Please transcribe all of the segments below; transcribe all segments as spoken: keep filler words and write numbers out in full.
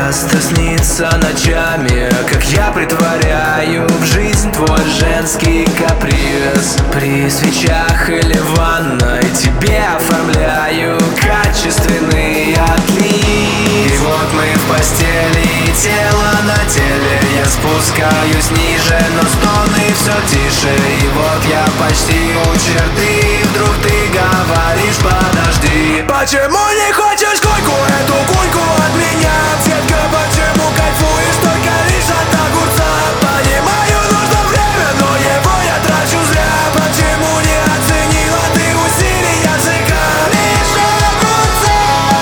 часто снится ночами, как я притворяю в жизнь твой женский каприз. При свечах или в ванной тебе оформляю качественный отлив. И вот мы в постели, и тело на теле. Я спускаюсь ниже, но стоны все тише. И вот я почти у черты, вдруг ты говоришь: подожди. Почему не хочешь койку, эту кульку от меня? Детка, почему кайфуешь только лишь от огурца? Понимаю, нужно время, но его я трачу зря. Почему не оценила ты усилий языка? Лишь огурца.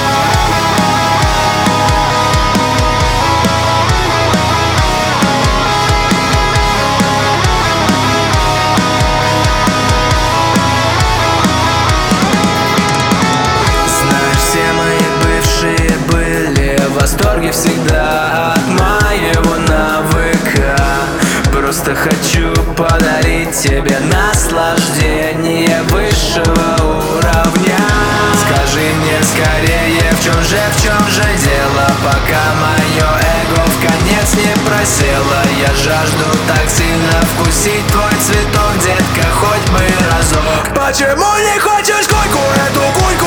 Знаешь, все мои бывшие были в восторге всегда от моего навыка. Просто хочу подарить тебе наслаждение высшего уровня. Скажи мне скорее, в чем же, в чем же дело, пока мое эго в конец не просело. Я жажду так сильно вкусить твой цветок, детка, хоть бы разок. Почему не хочешь койку, эту кульку